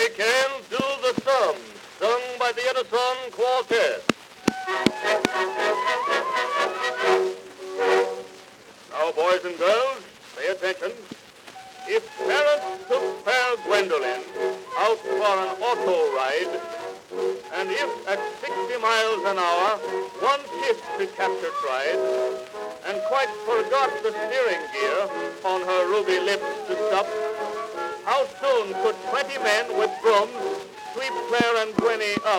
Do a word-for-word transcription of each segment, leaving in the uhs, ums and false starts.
they can do the sum, sung by the Edison Quartet. Now, boys and girls, pay attention. If parents took fair Gwendolyn out for an auto ride, and if at sixty miles an hour one kiss to capture tried, and quite forgot the steering gear on her ruby lips to stop, how soon could twenty men with brooms sweep Claire and Gwenny up?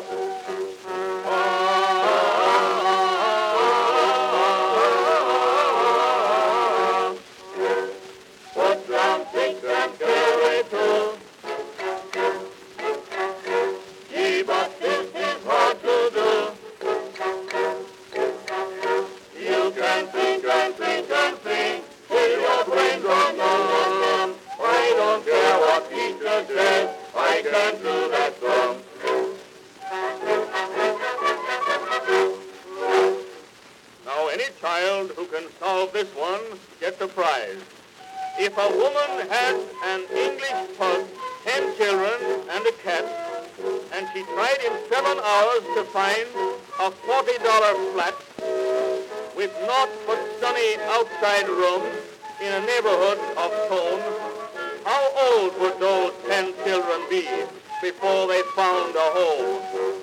Put round six and carry two. Gee, but this is hard to do. You can think and think and think till your brain runs numb. I don't care what teacher says, I can do that sum. Now, any child who can solve this one gets a prize. If a woman had an English pug, ten children, and a cat, and she tried in seven hours to find a forty dollar flat with naught but sunny outside rooms in a neighborhood of tone, how old would those ten children be before they found a home?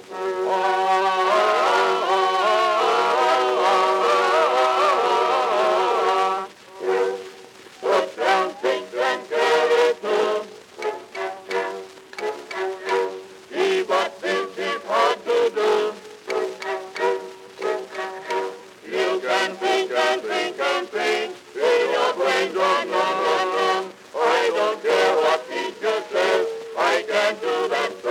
Put down six and carry two. Gee, but this is hard to do. You can think and think and think till your brains run, run, run, run. I don't care what teacher says, I can do that.